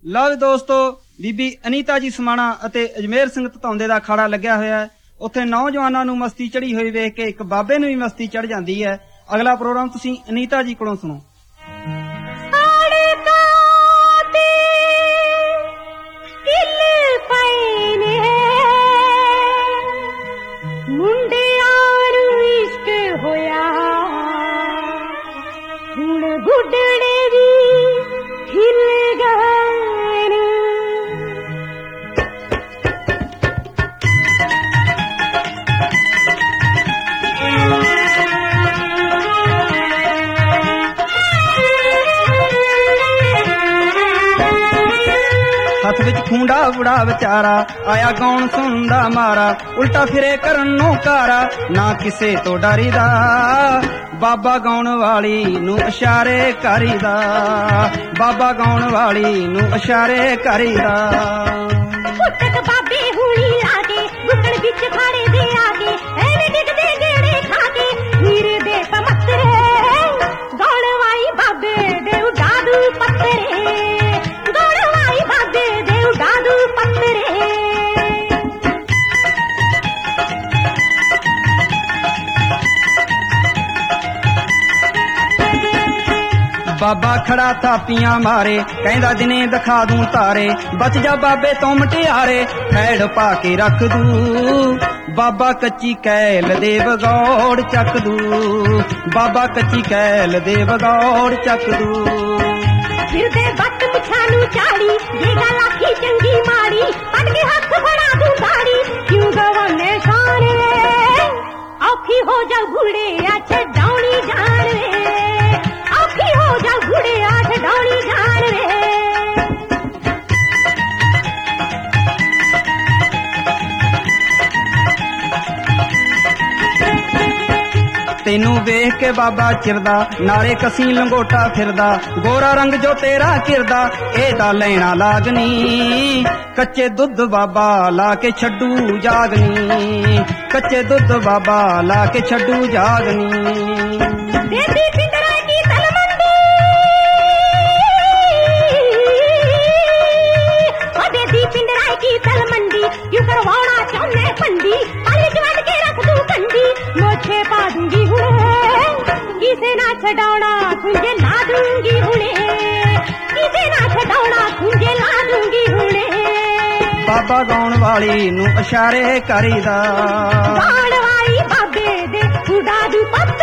ਲਓ ਦੋਸਤੋ, ਬੀਬੀ ਅਨੀਤਾ ਜੀ ਸਮਾਣਾ ਅਤੇ ਅਜਮੇਰ ਸਿੰਘ ਧਤੌਂਦੇ ਦਾ ਅਖਾੜਾ ਲੱਗਿਆ ਹੋਇਆ ਹੈ। ਉੱਥੇ ਨੌਜਵਾਨਾਂ ਨੂੰ ਮਸਤੀ ਚੜੀ ਹੋਈ ਵੇਖ ਕੇ ਇੱਕ ਬਾਬੇ ਨੂੰ ਵੀ ਮਸਤੀ ਚੜ ਜਾਂਦੀ ਹੈ। ਅਗਲਾ ਪ੍ਰੋਗਰਾਮ ਤੁਸੀਂ ਅਨੀਤਾ ਜੀ ਕੋਲੋਂ ਸੁਣੋ। ਹੱਥ ਵਿੱਚ ਖੂੰਡਾ ਬੁੜਾ ਵਿਚਾਰਾ ਆਇਆ ਗਾਉਣ ਸੁਣਦਾ ਮਾਰਾ, ਉਲਟਾ ਫਿਰੇ ਕਰਨ ਨੂੰ ਕਾਰਾ ਨਾ ਕਿਸੇ ਤੋਂ ਡਰੀਦਾ, ਬਾਬਾ ਗਾਉਣ ਵਾਲੀ ਨੂੰ ਇਸ਼ਾਰੇ ਕਰੀਦਾ, ਬਾਬਾ ਗਾਉਣ ਵਾਲੀ ਨੂੰ ਇਸ਼ਾਰੇ ਕਰੀਦਾ। ਬਾਬੇ ਹੁਣੀ ਆ ਕੇ ਗੁੱਕੜ ਵਿੱਚ ਖਾੜੇ ਦੇ ਆ ਕੇ ਐਵੇਂ ਡਿੱਗਦੇ ਗੇੜੇ ਖਾ ਕੇ ਹੀਰੇ ਦੇ ਪਮਤਰੇ ਗਾਉਣ ਵਾਲੀ ਬਾਬੇ ਦੇ ਉਡਾਦੂ ਪੱਤਰੇ, ਗਾਉਣ ਵਾਲੀ ਬਾਬੇ ਦੇ ਉਡਾਦੂ ਪੱਤਰੇ। ਬਾਬਾ ਖੜਾ ਥਾਪੀਆਂ ਮਾਰੇ ਕਹਿੰਦਾ ਦਿਨੇ ਦਿਖਾ ਦੂੰ ਤਾਰੇ, ਬਚ ਜਾ ਬਾਬੇ ਤੋਂ ਮਟਿਆਰੇ ਖੈੜ ਪਾ ਕੇ ਰੱਖ ਦੂ, ਬਾਬਾ ਕੱਚੀ ਕੈਲ ਦੇ ਵਗੌੜ ਚੱਕ ਦੂ, ਬਾਬਾ ਕੱਚੀ ਕੈਲ ਦੇ ਵਗੌੜ ਚੱਕ ਦੂ। ਫਿਰਦੇ ਬੱਟ ਮੁੱਛਾਂ ਨੂੰ ਝਾੜੀ ਜੇ ਗੱਲ ਆਖੀ ਚੰਗੀ ਮਾੜੀ ਪੱਟ ਕੇ ਹੱਥ ਫੜਾ ਦੂੰ ਦਾੜੀ, ਕਿਉਂ ਗਵਾਨੇ ਸ਼ਾਨ ਔਖੀ ਹੋ ਜਾ ਬੁੜਿਆ ਛਡਾਉਣੀ ਜਾਣ ਵੇ, ਔਖੀ ਹੋ ਜਾ ਬੁੜਿਆ ਛਡਾਉਣੀ ਜਾਣ ਵੇ। ਤੈਨੂੰ ਵੇਖ ਕੇ ਬਾਬਾ ਚਿਰਦਾ ਨਾਲੇ ਕਸੀ ਲੰਗੋਟਾ ਫਿਰਦਾ, ਗੋਰਾ ਰੰਗ ਜੋ ਤੇਰਾ ਕਿਰਦਾ ਇਹਦਾ ਲੈਣਾ ਲਾਗਨੀ, ਕੱਚੇ ਦੁੱਧ ਬਾਬਾ ਲਾ ਕੇ ਛੱਡੂ ਜਾਗਨੀ, ਕੱਚੇ ਦੁੱਧ ਬਾਬਾ ਲਾ ਕੇ ਛੱਡੂ ਜਾਗਨੀ। ਬੇਬੀ ਪਿੰਡਰਾ ਕੀ ਤਲਮੰਡੀ ਓ ਬੇਬੀ ਪਿੰਡਰਾ ਕੀ ਤਲਮੰਡੀ, ਕਿਉਂ ਕਰਵਾਉਣਾ ਚਾਹੁੰਦੇ ਪੰਡੀ ਪਾਣੀ ਚ ਵੱਢ ਕੇ ਰੱਖ ਦੂੰ ਕੰਡੀ, ਮੋਛੇ ਪਾ ਦੂੰਗੀ ਕਿਸੇ ਨਾ ਛਡਾਉਣਾ ਖੁੰਝੇ ਲਾ ਦੂੰਗੀ ਹੁਣੇ, ਕਿਸੇ ਨਾ ਛਡਾਉਣਾ ਖੁੰਝੇ ਲਾ ਦੂੰਗੀ ਹੁਣੇ। ਬਾਬਾ ਗਾਉਣ ਵਾਲੀ ਨੂੰ ਇਸ਼ਾਰੇ ਕਰੀਦਾ, ਗਾਉਣ ਵਾਲੀ ਬਾਬੇ ਦੇ ਉਡਾਦੂ ਪੱਤਰੇ।